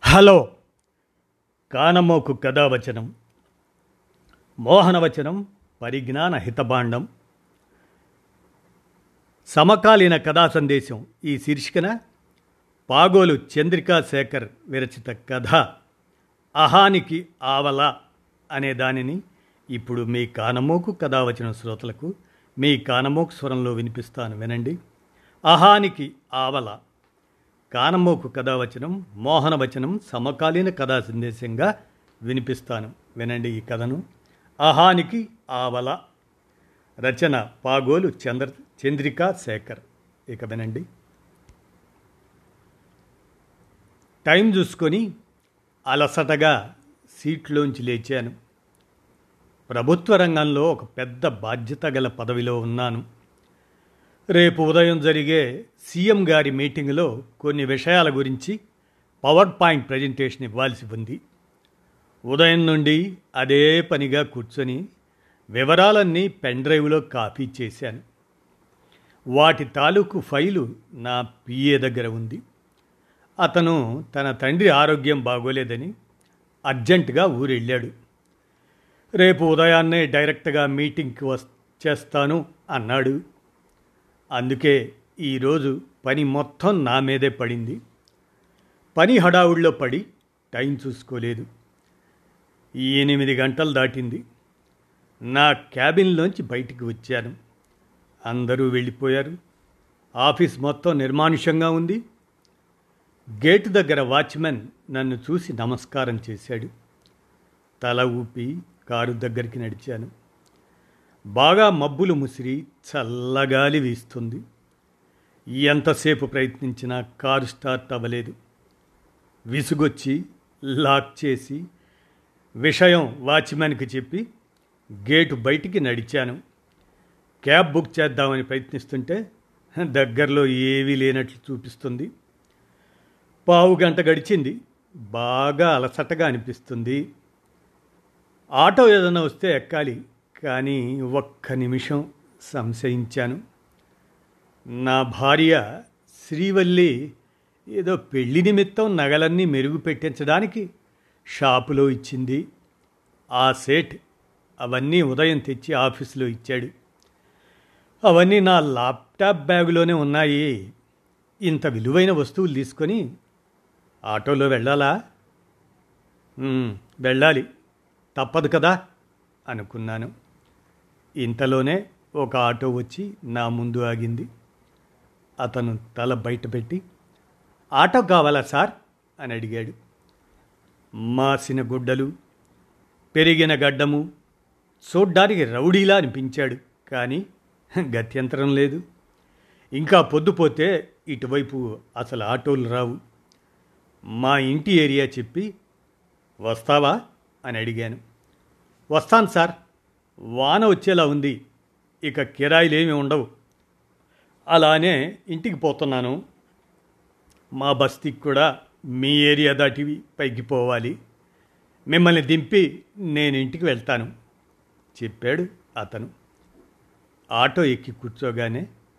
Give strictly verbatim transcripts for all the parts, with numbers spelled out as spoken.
Hello. కానమోకు కథావచనం, మోహనవచనం, పరిజ్ఞాన హితభాండం, సమకాలీన కథా సందేశం. ఈ శీర్షికన పాగోలు చంద్రికా శేఖర్ విరచిత కథ అహానికి ఆవల అనే దానిని ఇప్పుడు మీ కానమోకు కథావచనం శ్రోతలకు మీ కానమోకు స్వరంలో వినిపిస్తాను, వినండి. అహానికి ఆవల. కానమోకు కథావచనం, మోహనవచనం, సమకాలీన కథా సందేశంగా వినిపిస్తాను, వినండి ఈ కథను. అహానికి ఆవల. రచన పాగోలు చంద్ర చంద్రికా శేఖర్. ఇక వినండి. టైం చూసుకొని అలసటగా సీట్లోంచి లేచాను. ప్రభుత్వ రంగంలో ఒక పెద్ద బాధ్యత గల పదవిలో ఉన్నాను. రేపు ఉదయం జరిగే సీఎం గారి మీటింగ్లో కొన్ని విషయాల గురించి పవర్ పాయింట్ ప్రజెంటేషన్ ఇవ్వాల్సి ఉంది. ఉదయం నుండి అదే పనిగా కూర్చొని వివరాలన్నీ పెన్ డ్రైవ్లో కాపీ చేశాను. వాటి తాలూకు ఫైలు నా పిఏ దగ్గర ఉంది. అతను తన తండ్రి ఆరోగ్యం బాగోలేదని అర్జెంటుగా ఊరెళ్ళాడు. రేపు ఉదయాన్నే డైరెక్ట్గా మీటింగ్కి వచ్చేస్తాను అన్నాడు. అందుకే ఈరోజు పని మొత్తం నా మీదే పడింది. పని హడావుడిలో పడి టైం చూసుకోలేదు. ఎనిమిది గంటలు దాటింది. నా క్యాబిన్లోంచి బయటికి వచ్చాను. అందరూ వెళ్ళిపోయారు. ఆఫీస్ మొత్తం నిర్మానుష్యంగా ఉంది. గేటు దగ్గర వాచ్మెన్ నన్ను చూసి నమస్కారం చేశాడు. తల ఊపి కారు దగ్గరికి నడిచాను. బాగా మబ్బులు ముసిరి చల్లగాలి వీస్తుంది. ఎంతసేపు ప్రయత్నించినా కారు స్టార్ట్ అవ్వలేదు. విసుగొచ్చి లాక్ చేసి విషయం వాచ్మెన్కి చెప్పి గేటు బయటికి నడిచాను. క్యాబ్ బుక్ చేద్దామని ప్రయత్నిస్తుంటే దగ్గరలో ఏవీ లేనట్లు చూపిస్తుంది. పావు గంట గడిచింది. బాగా అలసటగా అనిపిస్తుంది. ఆటో ఏదైనా వస్తే ఎక్కాలి, కానీ ఒక్క నిమిషం సంశయించాను. నా భార్య శ్రీవల్లి ఏదో పెళ్లి నిమిత్తం నగలన్నీ మెరుగు పెట్టించడానికి షాపులో ఇచ్చింది. ఆ సేట్ అవన్నీ ఉదయం తెచ్చి ఆఫీసులో ఇచ్చాడు. అవన్నీ నా ల్యాప్టాప్ బ్యాగులోనే ఉన్నాయి. ఇంత విలువైన వస్తువులు తీసుకొని ఆటోలో వెళ్ళాలా? వెళ్ళాలి, తప్పదు కదా అనుకున్నాను. ఇంతలోనే ఒక ఆటో వచ్చి నా ముందు ఆగింది. అతను తల బయట పెట్టి, ఆటో కావాలా సార్ అని అడిగాడు. మాసిన గుడ్డలు, పెరిగిన గడ్డము, చూడ్డానికి రౌడీలా అనిపించాడు. కానీ గత్యంతరం లేదు. ఇంకా పొద్దుపోతే ఇటువైపు అసలు ఆటోలు రావు. మా ఇంటి ఏరియా చెప్పి, వస్తావా అని అడిగాను. వస్తాను సార్, వాన వచ్చేలా ఉంది, ఇక కిరాయిలేమీ ఉండవు. అలానే ఇంటికి పోతున్నాను. మా బస్తీకి కూడా మీ ఏరియా దాటి పైకి పోవాలి. మిమ్మల్ని దింపి నేను ఇంటికి వెళ్తాను చెప్పాడు అతను. ఆటో ఎక్కి కూర్చోగానే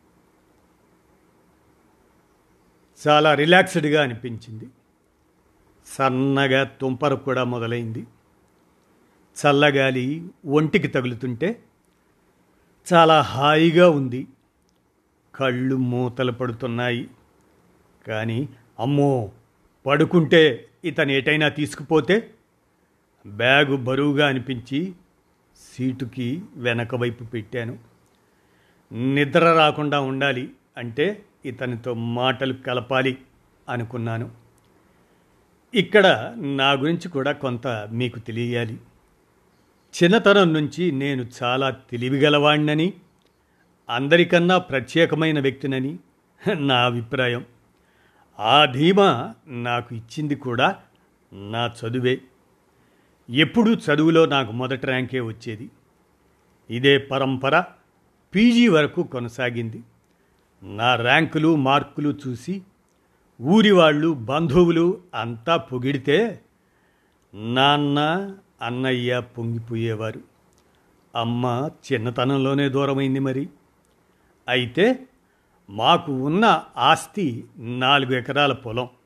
చాలా రిలాక్స్డ్గా అనిపించింది. సన్నగా తుంపర కూడా మొదలైంది. చల్లగాలి ఒంటికి తగులుతుంటే చాలా హాయిగా ఉంది. కళ్ళు మూతలు పడుతున్నాయి. కానీ అమ్మో, పడుకుంటే ఇతను ఎటైనా తీసుకుపోతే బ్యాగు బరువుగా అనిపించి సీటుకి వెనక వైపు పెట్టాను. నిద్ర రాకుండా ఉండాలి అంటే ఇతనితో మాటలు కలపాలి అనుకున్నాను. ఇక్కడ నా గురించి కూడా కొంత మీకు తెలియాలి. చిన్నతనం నుంచి నేను చాలా తెలివిగలవాణ్ణని, అందరికన్నా ప్రత్యేకమైన వ్యక్తినని నా అభిప్రాయం. ఆ ధీమా నాకు ఇచ్చింది కూడా నా చదువే. ఎప్పుడూ చదువులో నాకు మొదటి ర్యాంకే వచ్చేది. ఇదే పరంపర పీజీ వరకు కొనసాగింది. నా ర్యాంకులు మార్కులు చూసి ఊరి వాళ్ళు, బంధువులు అంతా పొగిడితే నాన్న, అన్నయ్య పొంగిపోయేవారు. అమ్మ చిన్నతనంలోనే దూరమైంది మరి. అయితే మాకు ఉన్న ఆస్తి నాలుగు ఎకరాల పొలం,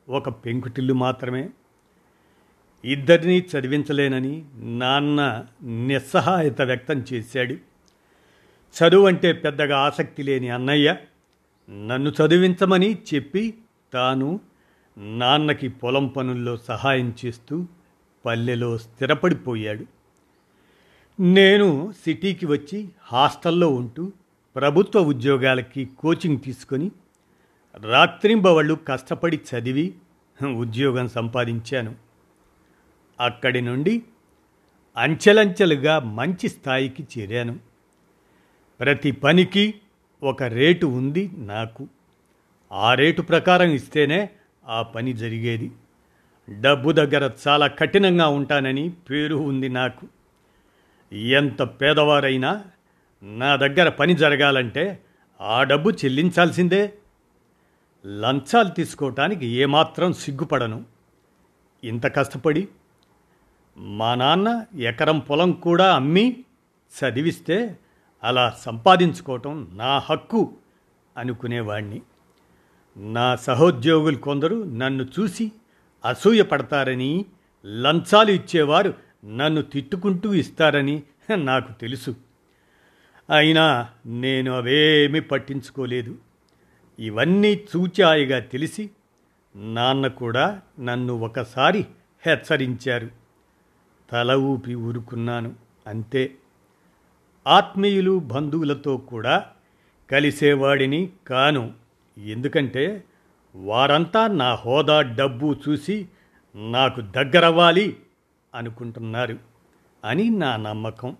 ఒక పెంకుటిల్లు మాత్రమే. ఇద్దరినీ చదివించలేనని నాన్న నిస్సహాయత వ్యక్తం చేశాడు. చదువు అంటే పెద్దగా ఆసక్తి లేని అన్నయ్య నన్ను చదివించమని చెప్పి తాను నాన్నకి పొలం పనుల్లో సహాయం చేస్తూ పల్లెలో స్థిరపడిపోయాడు. నేను సిటీకి వచ్చి హాస్టల్లో ఉంటూ ప్రభుత్వ ఉద్యోగాలకి కోచింగ్ తీసుకొని రాత్రింబవళ్ళు కష్టపడి చదివి ఉద్యోగం సంపాదించాను. అక్కడి నుండి అంచెలంచెలుగా మంచి స్థాయికి చేరాను. ప్రతి పనికి ఒక రేటు ఉంది నాకు. ఆ రేటు ప్రకారం ఇస్తేనే ఆ పని జరిగేది. డబ్బు దగ్గర చాలా కఠినంగా ఉంటానని పేరు ఉంది నాకు. ఎంత పేదవారైనా నా దగ్గర పని జరగాలంటే ఆ డబ్బు చెల్లించాల్సిందే. లంచాలు తీసుకోవటానికి ఏమాత్రం సిగ్గుపడను. ఇంత కష్టపడి మా నాన్న ఎకరం పొలం కూడా అమ్మి చదివిస్తే అలా సంపాదించుకోవటం నా హక్కు అనుకునేవాణ్ణి. నా సహోద్యోగులు కొందరు నన్ను చూసి అసూయ పడతారని, లంచాలు ఇచ్చేవారు నన్ను తిట్టుకుంటూ ఇస్తారని నాకు తెలుసు. అయినా నేను అవేమీ పట్టించుకోలేదు. ఇవన్నీ చూచాయిగా తెలిసి నాన్న కూడా నన్ను ఒకసారి హెచ్చరించారు. తల ఊపి ఊరుకున్నాను అంతే. ఆత్మీయులు బంధువులతో కూడా కలిసేవాడిని కాను. ఎందుకంటే వారంతా నా హోదా డబ్బు చూసి నాకు దగ్గరవ్వాలి అనుకుంటున్నారు అని నా నమ్మకం.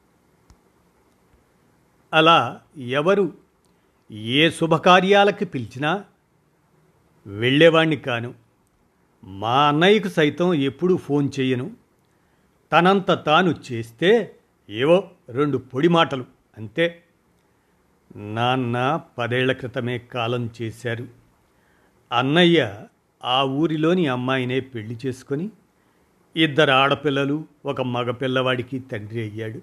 అలా ఎవరు ఏ శుభకార్యాలకి పిలిచినా వెళ్ళేవాణ్ణి కాను. మా అన్నయ్యకు సైతం ఎప్పుడూ ఫోన్ చేయను. తనంత తాను చేస్తే ఏవో రెండు పొడి మాటలు అంతే. నాన్న పదేళ్ల క్రితమే కాలం చేశారు. అన్నయ్య ఆ ఊరిలోని అమ్మాయినే పెళ్లి చేసుకొని ఇద్దరు ఆడపిల్లలు ఒక మగపిల్లవాడికి తండ్రి అయ్యాడు.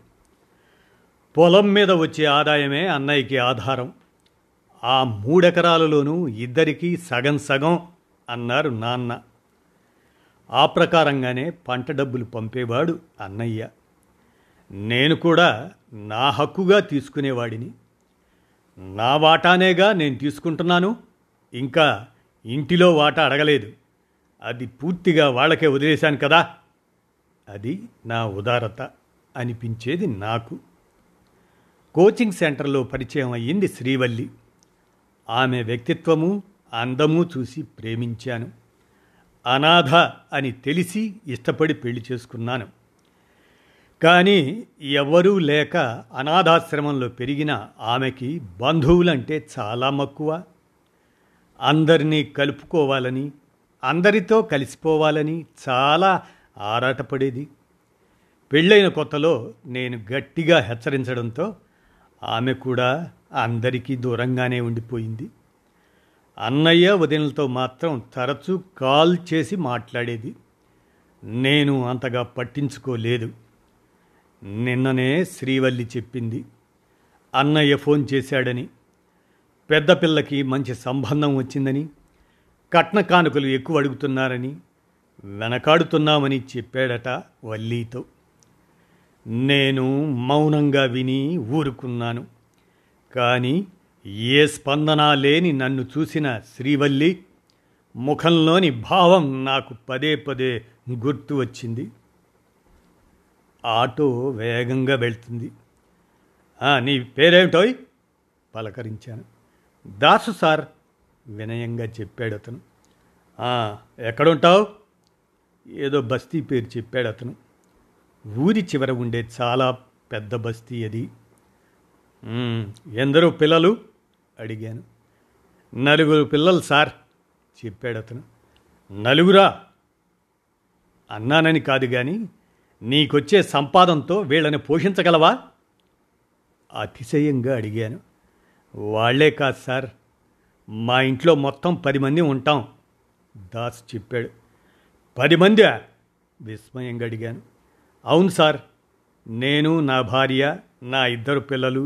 పొలం మీద వచ్చే ఆదాయమే అన్నయ్యకి ఆధారం. ఆ మూడెకరాలలోనూ ఇద్దరికీ సగం సగం అన్నారు నాన్న. ఆ ప్రకారంగానే పంట డబ్బులు పంపేవాడు అన్నయ్య. నేను కూడా నా హక్కుగా తీసుకునేవాడిని. నా వాటానేగా నేను తీసుకుంటున్నాను. ఇంకా ఇంటిలో వాటా అడగలేదు. అది పూర్తిగా వాళ్ళకే వదిలేశాను కదా. అది నా ఉదారత అనిపించేది నాకు. కోచింగ్ సెంటర్లో పరిచయం అయ్యింది శ్రీవల్లి. ఆమె వ్యక్తిత్వము అందము చూసి ప్రేమించాను. అనాథ అని తెలిసి ఇష్టపడి పెళ్లి చేసుకున్నాను. కానీ ఎవ్వరూ లేక అనాథాశ్రమంలో పెరిగిన ఆమెకి బంధువులంటే చాలా మక్కువ. అందరినీ కలుపుకోవాలని, అందరితో కలిసిపోవాలని చాలా ఆరాటపడేది. పెళ్ళైన కొత్తలో నేను గట్టిగా హెచ్చరించడంతో ఆమె కూడా అందరికీ దూరంగానే ఉండిపోయింది. అన్నయ్య వదినలతో మాత్రం తరచూ కాల్ చేసి మాట్లాడేది. నేను అంతగా పట్టించుకోలేదు. నిన్ననే శ్రీవల్లి చెప్పింది అన్నయ్య ఫోన్ చేశాడని, పెద్ద పిల్లకి మంచి సంబంధం వచ్చిందని, కట్న కానుకలు ఎక్కువ అడుగుతున్నారని, వెనకాడుతున్నామని చెప్పాడట వల్లీతో. నేను మౌనంగా విని ఊరుకున్నాను. కానీ ఏ స్పందన లేని నన్ను చూసిన శ్రీవల్లి ముఖంలోని భావం నాకు పదే పదే గుర్తు వచ్చింది. ఆటో వేగంగా వెళ్తుంది. నీ పేరేమిటోయ్ పలకరించాను. దాసు సార్ వినయంగా చెప్పాడు అతను. ఎక్కడుంటావు? ఏదో బస్తీ పేరు చెప్పాడు అతను. ఊరి చివర ఉండే చాలా పెద్ద బస్తీ అది. ఎందరూ పిల్లలు అడిగాను. నలుగురు పిల్లలు సార్ చెప్పాడు అతను. నలుగురా అన్నానని కాదు కానీ నీకొచ్చే సంపాదనతో వీళ్ళని పోషించగలవా? అతిశయంగా అడిగాను. వాళ్లే కాదు సార్, మా ఇంట్లో మొత్తం పది మంది ఉంటాం దాస్ చెప్పాడు. పది మంది? విస్మయంగా అడిగాను. అవును సార్, నేను, నా భార్య, నా ఇద్దరు పిల్లలు,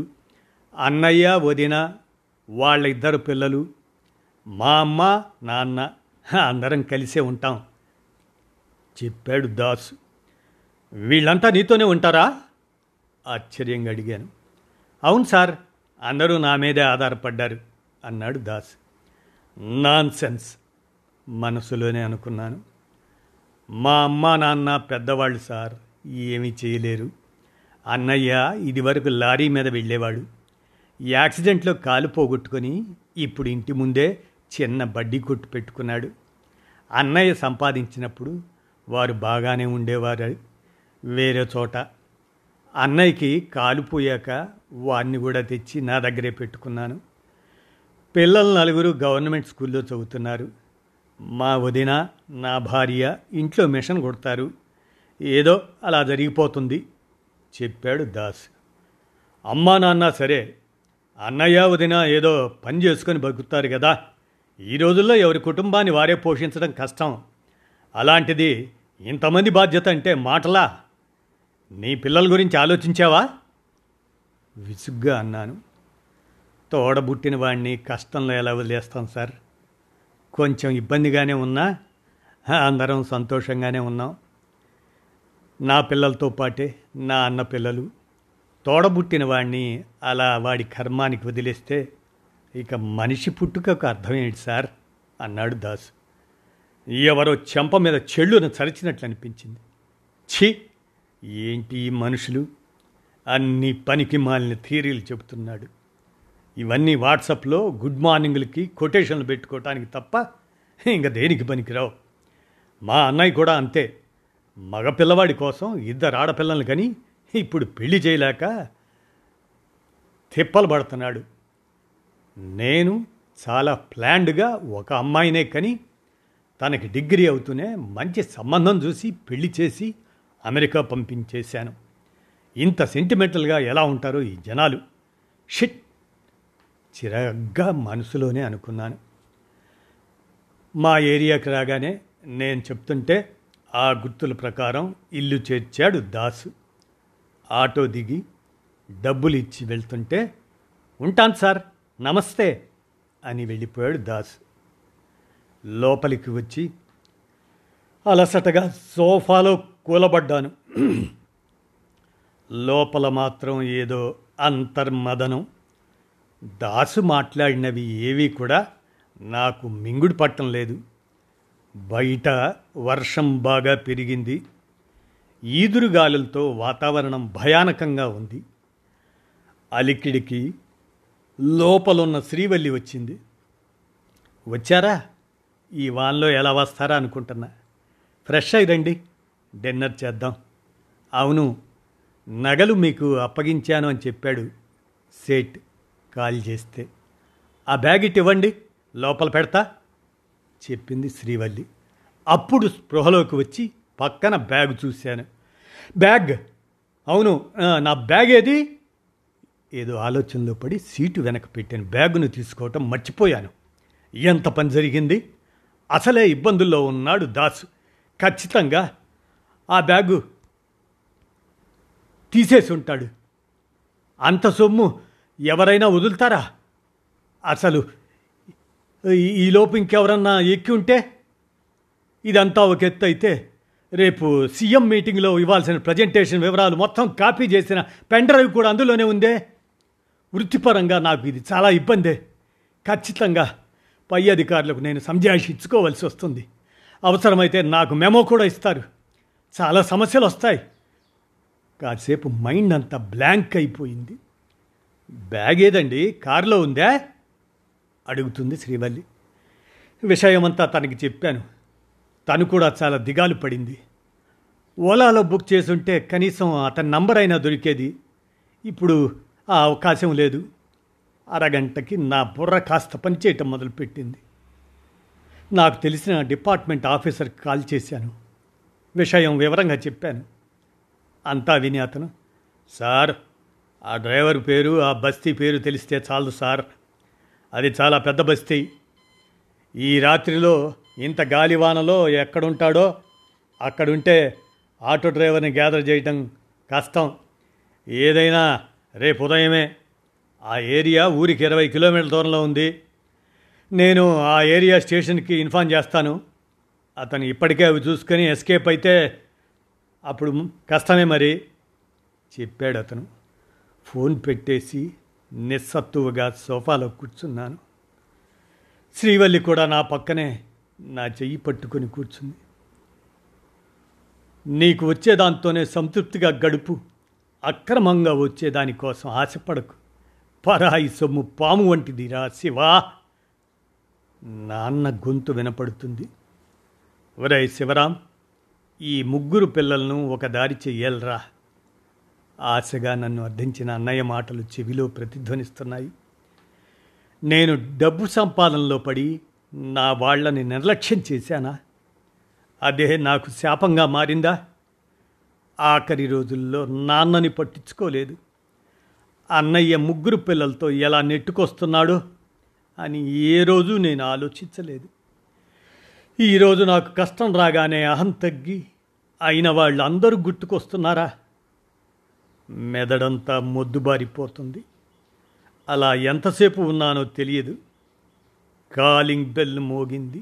అన్నయ్య వదిన వాళ్ళ ఇద్దరు పిల్లలు, మా అమ్మ నాన్న అందరం కలిసే ఉంటాం చెప్పాడు దాసు. వీళ్ళంతా నీతోనే ఉంటారా? ఆశ్చర్యంగా అడిగాను. అవును సార్, అందరూ నా మీదే ఆధారపడ్డారు అన్నాడు దాస్. నాన్ సెన్స్ మనసులోనే అనుకున్నాను. మా అమ్మ నాన్న పెద్దవాళ్ళు సార్, ఏమీ చేయలేరు. అన్నయ్య ఇదివరకు లారీ మీద వెళ్ళేవాడు. యాక్సిడెంట్లో కాలు పోగొట్టుకొని ఇప్పుడు ఇంటి ముందే చిన్న బడ్డీ కొట్టు పెట్టుకున్నాడు. అన్నయ్య సంపాదించినప్పుడు వారు బాగానే ఉండేవారు వేరే చోట. అన్నయ్యకి కాలు పోయాక వాడిని కూడా తెచ్చి నా దగ్గరే పెట్టుకున్నాను. పిల్లలు నలుగురు గవర్నమెంట్ స్కూల్లో చదువుతున్నారు. మా వదిన నా భార్య ఇంట్లో మిషన్ కొడతారు. ఏదో అలా జరిగిపోతుంది చెప్పాడు దాస్. అమ్మా నాన్న సరే, అన్నయ్య వదిన ఏదో పని చేసుకొని బతుకుతారు కదా. ఈ రోజుల్లో ఎవరి కుటుంబాన్ని వారే పోషించడం కష్టం. అలాంటిది ఇంతమంది బాధ్యత అంటే మాటలా? నీ పిల్లల గురించి ఆలోచించావా? విసుగ్గా అన్నాను. తోడబుట్టిన వాడిని కష్టంలో ఎలా వదిలేస్తాం సార్? కొంచెం ఇబ్బందిగానే ఉన్నా అందరం సంతోషంగానే ఉన్నాం. నా పిల్లలతో పాటే నా అన్న పిల్లలు. తోడబుట్టిన వాడిని అలా వాడి కర్మానికి వదిలేస్తే ఇక మనిషి పుట్టుకకు అర్థం ఏంటి సార్ అన్నాడు దాసు. ఎవరో చెంప మీద చెళ్ళును చరిచినట్లు అనిపించింది. ఛీ, ఏంటి ఈ మనుషులు అన్ని పనికి మాలిన థియరీలు చెబుతున్నాడు. ఇవన్నీ వాట్సాప్లో గుడ్ మార్నింగ్లకి కొటేషన్లు పెట్టుకోవటానికి తప్ప ఇంకా దేనికి పనికిరావు. మా అన్నయ్య కూడా అంతే. మగ పిల్లవాడి కోసం ఇద్దరు ఆడపిల్లలు కానీ ఇప్పుడు పెళ్లి చేయలేక తిప్పలు పడుతున్నాడు. నేను చాలా ప్లాన్డ్గా ఒక అమ్మాయినే కని తనకి డిగ్రీ అవుతూనే మంచి సంబంధం చూసి పెళ్లి చేసి అమెరికా పంపించేశాను. ఇంత సెంటిమెంటల్గా ఎలా ఉంటారో ఈ జనాలు. షిట్, చిరగ్గా మనసులోనే అనుకున్నాను. మా ఏరియాకి రాగానే నేను చెప్తుంటే ఆ గుర్తుల ప్రకారం ఇల్లు చేర్చాడు దాసు. ఆటో దిగి డబ్బులు ఇచ్చి వెళ్తుంటే ఉంటాను సార్, నమస్తే అని వెళ్ళిపోయాడు దాసు. లోపలికి వచ్చి అలసటగా సోఫాలో కూలబడ్డాను. లోపల మాత్రం ఏదో అంతర్మదనం. దాసు మాట్లాడినవి ఏవీ కూడా నాకు మింగుడు పట్టం లేదు. బయట వర్షం బాగా పెరిగింది. ఈదురుగాలులతో వాతావరణం భయానకంగా ఉంది. అలికిడికి లోపలున్న శ్రీవల్లి వచ్చింది. వచ్చారా? ఈ వాన్లో ఎలా వస్తారా అనుకుంటున్నా. ఫ్రెష్ అయి రండి, డిన్నర్ చేద్దాం. అవును, నగలు మీకు అప్పగించాను అని చెప్పాడు సేట్ కాల్ చేస్తే. ఆ బ్యాగ్ ఇటు ఇవ్వండి, లోపల పెడతా చెప్పింది శ్రీవల్లి. అప్పుడు స్పృహలోకి వచ్చి పక్కన బ్యాగ్ చూశాను. బ్యాగ్? అవును, నా బ్యాగ్ ఏది? ఏదో ఆలోచనలో పడి సీటు వెనక పెట్టిన బ్యాగును తీసుకోవటం మర్చిపోయాను. ఎంత పని జరిగింది! అసలే ఇబ్బందుల్లో ఉన్నాడు దాసు. ఖచ్చితంగా ఆ బ్యాగు తీసేసి ఉంటాడు. అంత సొమ్ము ఎవరైనా వదులుతారా? అసలు ఈలోపు ఇంకెవరన్నా ఎక్కి ఉంటే? ఇదంతా ఒక ఎత్తు అయితే, రేపు సీఎం మీటింగ్లో ఇవ్వాల్సిన ప్రజెంటేషన్ వివరాలు మొత్తం కాపీ చేసిన పెన్ డ్రైవ్ కూడా అందులోనే ఉందే. వృత్తిపరంగా నాకు ఇది చాలా ఇబ్బందే. ఖచ్చితంగా పై అధికారులకు నేను సంజాయిషి ఇచ్చుకోవాల్సి వస్తుంది. అవసరమైతే నాకు మెమో కూడా ఇస్తారు. చాలా సమస్యలు వస్తాయి. కాసేపు మైండ్ అంతా బ్లాంక్ అయిపోయింది. బ్యాగ్ ఏదండి, కారులో ఉందా అడుగుతుంది శ్రీవల్లి. విషయమంతా తనకి చెప్పాను. తను కూడా చాలా దిగాలు పడింది. ఓలాలో బుక్ చేసుంటే కనీసం అతని నంబర్ అయినా దొరికేది. ఇప్పుడు ఆ అవకాశం లేదు. అరగంటకి నా బుర్ర కాస్త పనిచేయటం మొదలుపెట్టింది. నాకు తెలిసిన డిపార్ట్మెంట్ ఆఫీసర్కి కాల్ చేశాను. విషయం వివరంగా చెప్పాను. అంతా విని అతను, సార్, ఆ డ్రైవర్ పేరు, ఆ బస్తీ పేరు తెలిస్తే చాలు సార్. అది చాలా పెద్ద బస్తీ. ఈ రాత్రిలో ఇంత గాలివానలో ఎక్కడుంటాడో అక్కడుంటే ఆటో డ్రైవర్ని గ్యాదర్ చేయటం కష్టం. ఏదైనా రేపు ఉదయమే. ఆ ఏరియా ఊరికి ఇరవై కిలోమీటర్ల దూరంలో ఉంది. నేను ఆ ఏరియా స్టేషన్కి ఇన్ఫార్మ్ చేస్తాను. అతను ఇప్పటికే అవి చూసుకొని ఎస్కేప్ అయితే అప్పుడు కష్టమే మరి చెప్పాడు అతను. ఫోన్ పెట్టేసి నిస్సత్తువుగా సోఫాలో కూర్చున్నాను. శ్రీవల్లి కూడా నా పక్కనే నా చెయ్యి పట్టుకొని కూర్చుంది. నీకు వచ్చేదాంతోనే సంతృప్తిగా గడుపు, అక్రమంగా వచ్చేదానికోసం ఆశపడకు. పరాయి సొమ్ము పాము వంటిదిరా శివా. నాన్న గొంతు వినపడుతుంది. ఒరే శివరాం, ఈ ముగ్గురు పిల్లలను ఒక దారి చెయ్యాలరా. ఆశగా నన్ను అర్థించిన అన్నయ్య మాటలు చెవిలో ప్రతిధ్వనిస్తున్నాయి. నేను డబ్బు సంపాదనలో పడి నా వాళ్లని నిర్లక్ష్యం చేశానా? అదే నాకు శాపంగా మారిందా? ఆఖరి రోజుల్లో నాన్నని పట్టించుకోలేదు. అన్నయ్య ముగ్గురు పిల్లలతో ఎలా నెట్టుకొస్తున్నాడో అని ఏ రోజు నేను ఆలోచించలేదు. ఈరోజు నాకు కష్టం రాగానే అహం తగ్గి అయిన వాళ్ళు అందరూ గుర్తుకొస్తున్నారా? మెదడంతా మొద్దుబారిపోతుంది. అలా ఎంతసేపు ఉన్నానో తెలియదు. కాలింగ్ బెల్ మోగింది.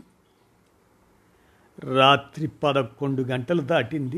రాత్రి పదకొండు గంటలు దాటింది.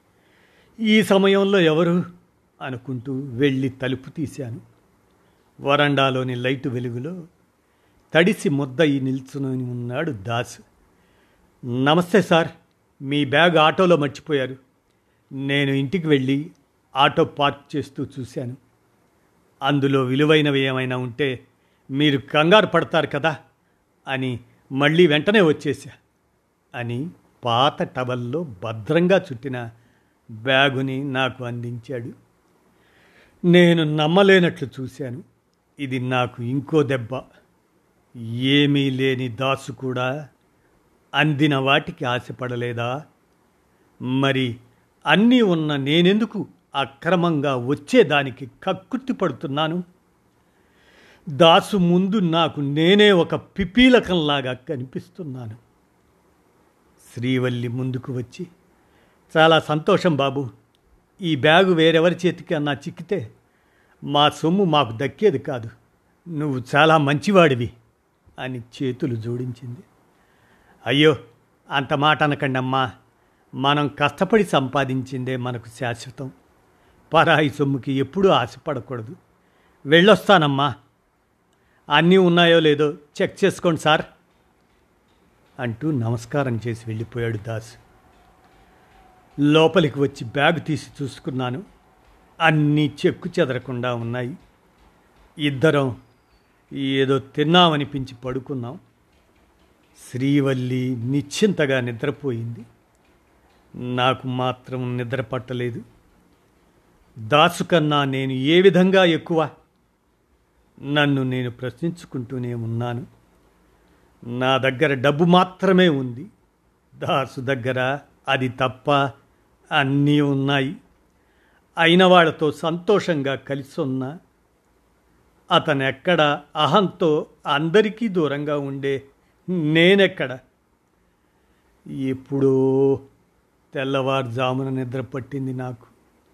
ఈ సమయంలో ఎవరు అనుకుంటూ వెళ్ళి తలుపు తీశాను. వరండాలోని లైటు వెలుగులో తడిసి ముద్దయి నిల్చుని ఉన్నాడు దాసు. నమస్తే సార్, మీ బ్యాగ్ ఆటోలో మర్చిపోయారు. నేను ఇంటికి వెళ్ళి ఆటో పార్క్ చేస్తూ చూశాను. అందులో విలువైనవి ఏమైనా ఉంటే మీరు కంగారు పడతారు కదా అని మళ్ళీ వెంటనే వచ్చేసా అని పాత టవల్లో భద్రంగా చుట్టిన బ్యాగుని నాకు అందించాడు. నేను నమ్మలేనట్లు చూశాను. ఇది నాకు ఇంకో దెబ్బ. ఏమీ లేని దాసు కూడా అందిన వాటికి ఆశపడలేదా? మరి అన్నీ ఉన్న నేనెందుకు అక్రమంగా వచ్చేదానికి కక్కుర్తి పడుతున్నాను? దాసు ముందు నాకు నేనే ఒక పిపీలకంలాగా కనిపిస్తున్నాను. శ్రీవల్లి ముందుకు వచ్చి, చాలా సంతోషం బాబు, ఈ బ్యాగు వేరెవరి చేతికి అన్నా చిక్కితే మా సొమ్ము మాకు దక్కేది కాదు. నువ్వు చాలా మంచివాడివి అని చేతులు జోడించింది. అయ్యో, అంత మాట అనకండి అమ్మా. మనం కష్టపడి సంపాదించిందే మనకు శాశ్వతం. పరాయి సొమ్ముకి ఎప్పుడూ ఆశపడకూడదు. వెళ్ళొస్తానమ్మా. అన్నీ ఉన్నాయో లేదో చెక్ చేసుకోండి సార్ అంటూ నమస్కారం చేసి వెళ్ళిపోయాడు దాసు. లోపలికి వచ్చి బ్యాగు తీసి చూసుకున్నాను. అన్నీ చెక్కు చెదరకుండా ఉన్నాయి. ఇద్దరం ఏదో తిన్నామనిపించి పడుకున్నాం. శ్రీవల్లి నిశ్చింతగా నిద్రపోయింది. నాకు మాత్రం నిద్ర పట్టలేదు. దాసు కన్నా నేను ఏ విధంగా ఎక్కువ? నన్ను నేను ప్రశ్నించుకుంటూనే ఉన్నాను. నా దగ్గర డబ్బు మాత్రమే ఉంది. దాసు దగ్గర అది తప్ప అన్నీ ఉన్నాయి. అయిన వాళ్ళతో సంతోషంగా కలిసి ఉన్నా అతను ఎక్కడ అహంతో అందరికీ దూరంగా ఉండే నేనెక్కడ? ఎప్పుడో తెల్లవారుజామున నిద్ర పట్టింది నాకు.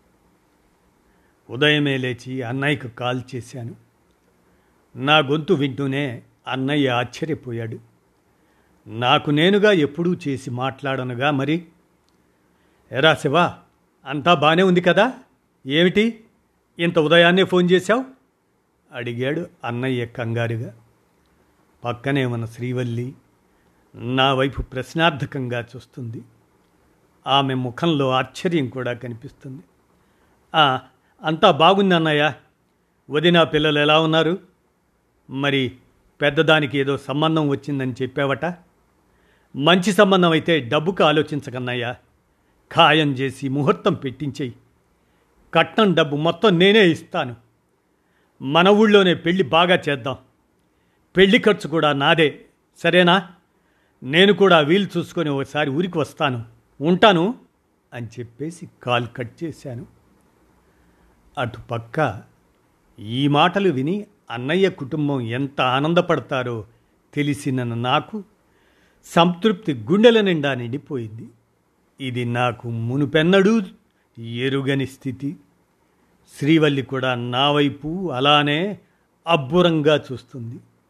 ఉదయమే లేచి అన్నయ్యకు కాల్ చేశాను. నా గొంతు వింటూనే అన్నయ్య ఆశ్చర్యపోయాడు. నాకు నేనుగా ఎప్పుడూ చేసి మాట్లాడనుగా మరి. ఎరా శివా, అంతా బాగానే ఉంది కదా? ఏమిటి ఇంత ఉదయాన్నే ఫోన్ చేశావు అడిగాడు అన్నయ్య కంగారుగా. పక్కనే ఉన్న శ్రీవల్లి నా వైపు ప్రశ్నార్థకంగా చూస్తుంది. ఆమె ముఖంలో ఆశ్చర్యం కూడా కనిపిస్తుంది. అంతా బాగుంది అన్నయ్య. వదిన పిల్లలు ఎలా ఉన్నారు? మరి పెద్దదానికి ఏదో సంబంధం వచ్చిందని చెప్పావట. మంచి సంబంధం అయితే డబ్బుకు ఆలోచించకన్నయ్యా. ఖాయం చేసి ముహూర్తం పెట్టించేయి. కట్నం డబ్బు మొత్తం నేనే ఇస్తాను. మన ఊళ్ళోనే పెళ్ళి బాగా చేద్దాం. పెళ్లి ఖర్చు కూడా నాదే, సరేనా? నేను కూడా వీలు చూసుకొని ఒకసారి ఊరికి వస్తాను. ఉంటాను అని చెప్పేసి కాల్ కట్ చేశాను. అటుపక్క ఈ మాటలు విని అన్నయ్య కుటుంబం ఎంత ఆనందపడతారో తెలిసిన నాకు సంతృప్తి గుండెల నిండా నిండిపోయింది. ఇది నాకు మునుపెన్నడూ ఎరుగని స్థితి. శ్రీవల్లి కూడా నా వైపు అలానే అబ్బురంగా చూస్తుంది.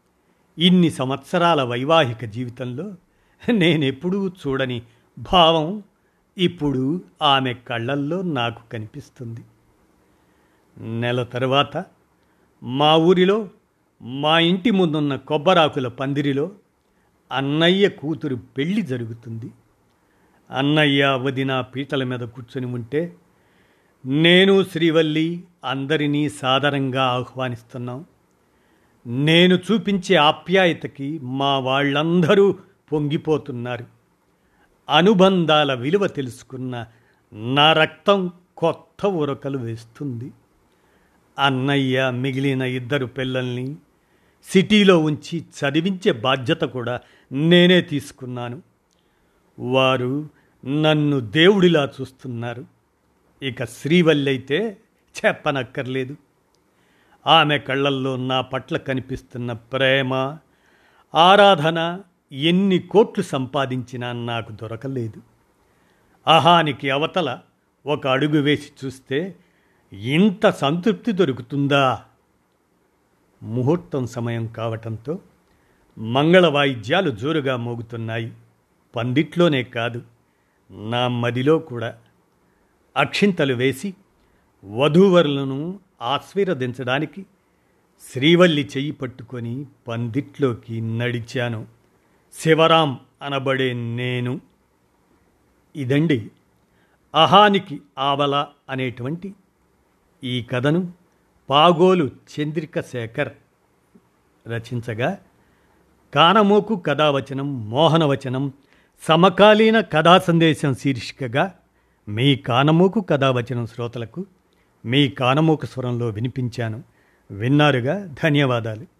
ఇన్ని సంవత్సరాల వైవాహిక జీవితంలో నేనెప్పుడూ చూడని భావం ఇప్పుడు ఆమె కళ్ళల్లో నాకు కనిపిస్తుంది. నెల తరువాత మా ఊరిలో మా ఇంటి ముందున్న కొబ్బరాకుల పందిరిలో అన్నయ్య కూతురు పెళ్లి జరుగుతుంది. అన్నయ్య వదిన పీటల మీద కూర్చొని ఉంటే నేను శ్రీవల్లి అందరినీ సాదరంగా ఆహ్వానిస్తున్నాం. నేను చూపించే ఆప్యాయతకి మా వాళ్ళందరూ పొంగిపోతున్నారు. అనుబంధాల విలువ తెలుసుకున్న నా రక్తం కొత్త ఉరకలు వేస్తుంది. అన్నయ్య మిగిలిన ఇద్దరు పిల్లల్ని సిటీలో ఉంచి చదివించే బాధ్యత కూడా నేనే తీసుకున్నాను. వారు నన్ను దేవుడిలా చూస్తున్నారు. ఇక శ్రీవల్లి అయితే చెప్పనక్కర్లేదు. ఆమె కళ్ళల్లో నా పట్ల కనిపిస్తున్న ప్రేమ, ఆరాధన ఎన్ని కోట్లు సంపాదించినా నాకు దొరకలేదు. అహానికి అవతల ఒక అడుగు వేసి చూస్తే ఇంత సంతృప్తి దొరుకుతుందా? ముహూర్తం సమయం కావటంతో మంగళ వాయిద్యాలు జోరుగా మోగుతున్నాయి. పందిట్లోనే కాదు, నా మదిలో కూడా. అక్షింతలు వేసి వధూవరులను ఆశీర్వదించడానికి శ్రీవల్లి చెయ్యి పట్టుకొని పందిట్లోకి నడిచాను. శివరాం అనబడే నేను. ఇదండి అహానికి ఆవల అనేటువంటి ఈ కథను పాగోలు చంద్రిక శేఖర్ రచించగా, కానమోకు కథావచనం, మోహనవచనం, సమకాలీన కథా సందేశం శీర్షికగా మీ కానమోకు కథావచనం శ్రోతలకు మీ కానమోకు స్వరంలో వినిపించాను. విన్నారుగా, ధన్యవాదాలు.